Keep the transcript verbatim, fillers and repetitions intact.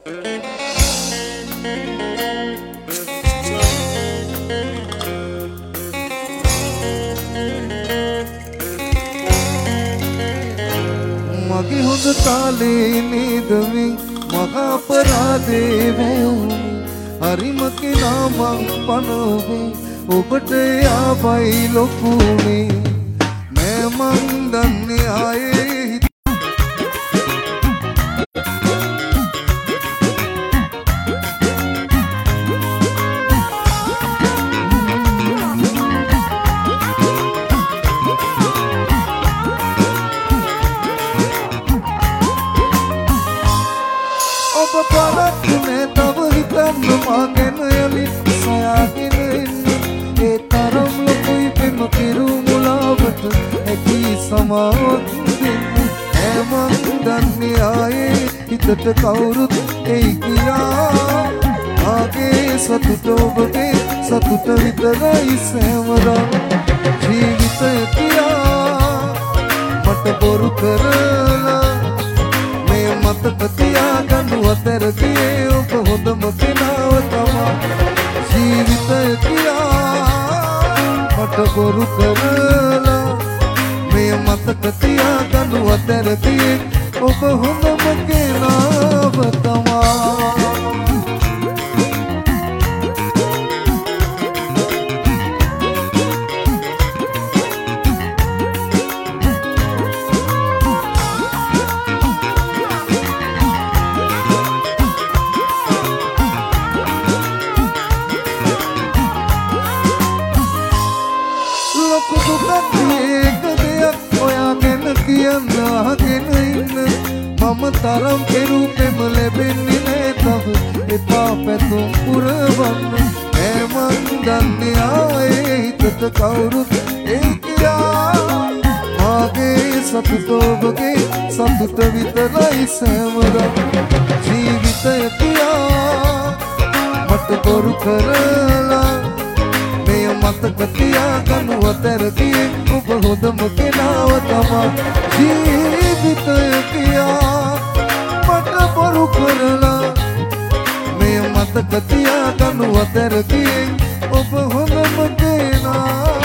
මගේ හොඳ කාලේ නේදවි මහා අපරාධේ වුනේ හරිම කෙනා මං පනෝවේ ඔබට යාවයි ලොකුනේ නෑ මං දන්නේ ආයේ පරක්කුනේ තව හිතන්න මාගෙන යලි සොයාගෙන ඉන්නේ ඒ තරම් ලොකුයි පෙම කිරු මුලාවට ඇකි සමාවක් දෙන්න ඈ මං දන්නේ ආයේ හිතට කවුරුත් එයි කියා ආගේ සතුට ඔබගේ සතුට විතරයි සෑමදා ජීවිතය කියා මට බොරු කරලා මතක තියාගන්න අතරදී ඔබ හොඳම කෙනාව තමා ජීවිතය කියා මට බොරු කරලා මේ මතක තියාගන්න අතරදී ඔබ හොඳම කෙනාව තමා මම තරම් කෙරුපෙම ලැබෙන්නේ නෑ තව එපා පැතුම් පුරවන්න ඈ මං දන්නේ ආයේ හිතට කවුරුත් එයි කියා මාගේ සතුට ඔබගේ සතුට විතරයි සෑමදා ජීවිතය කියා මට බොරු කරලා මෙය මතක තියාගන්න අතරදී ඔබ හොඳම කෙනාව තමා ජීවිතය කියා මට බොරු කරලා මෙය මතක තියාගන්න අතරදී ඔබ හොඳම කෙනා